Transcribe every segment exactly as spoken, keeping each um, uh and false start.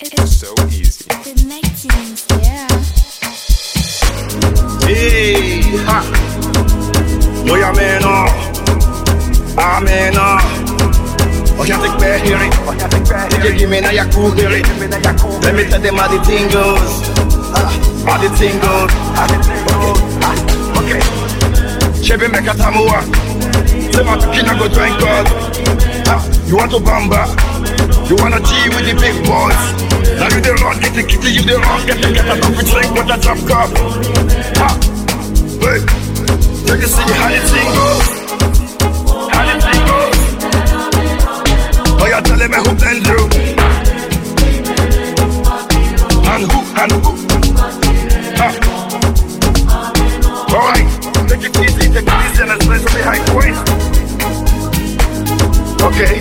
It's so easy. Connecting, yeah. Hey, ha. Boy, I'm in awe. I'm in awe. Oh, you take bad hearing. You give me now your cool hearing. Let me tell them how the thing goes. How the thing goes. Okay. Chebe make a tamua. Say my kina go drink God. You want to bamba? You wanna G with the big boys? Now you the wrong, get the kitty, you the wrong, get the get a coffee drink with a drop cup. Ha! Wait, let you see how the thing goes. How the thing goes. Oh, you're telling me who blend you? And who, and who? Ha! Alright, take it easy, take it easy, and let's play some behind points. Okay.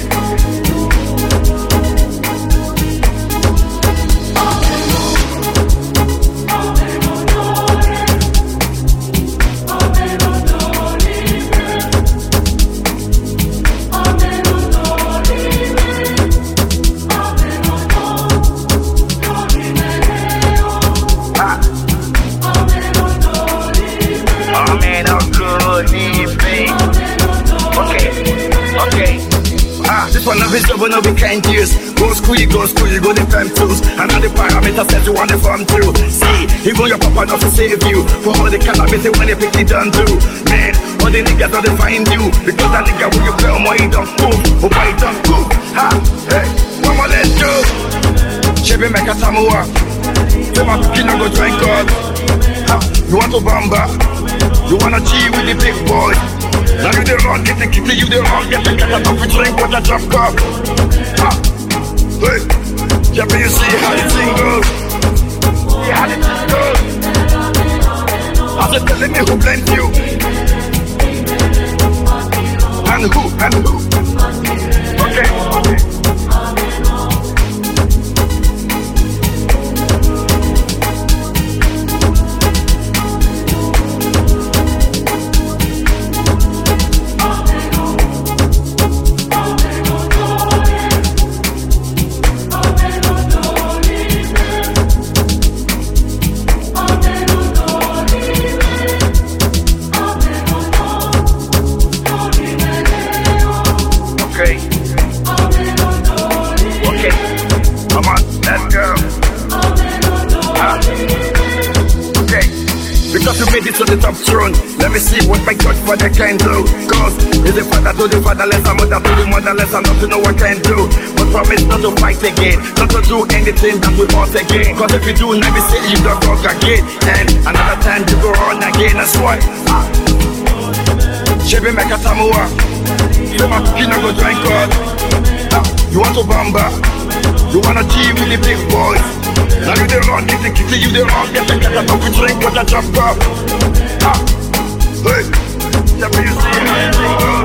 But no be kind tears. Go school, you go school, you go the fam tools. And all the parameters said you want the farm too. See, even your papa not to save you. For all the cannabis when they pick it done too. Man, all the niggas don't find you. Because that nigga when you play on my don't move. Oh my don't move. Ha, hey, mama let's go. Chebe make a tamua. Say my kid go drink God. Ha, you want to bamba? You wanna G with the big boy? Now you the wrong, get the kitty, you the wrong, get the get a coffee drink with a drop cup. Ha! Hey! Yeah, but you see how the thing goes. See how the thing goes. I said, telling me who blamed you. And who, and who. Okay, okay. To the top throne, let me see what my God Father can do. Cause is the father to the fatherless, a mother to the motherless, and not to know what can do. But promise not to fight again, not to do anything that we want again. Cause if you do, let me say you don't talk again. And another time you go on again, that's why. Chebe make a tamua. You my kid go drink God. You want to bamba? You wanna G with the big boys? Now you the wrong, get the kitty, you the wrong, get the get a coffee drink with a drop cup. Ha! Hey! Yeah, but you see how you think.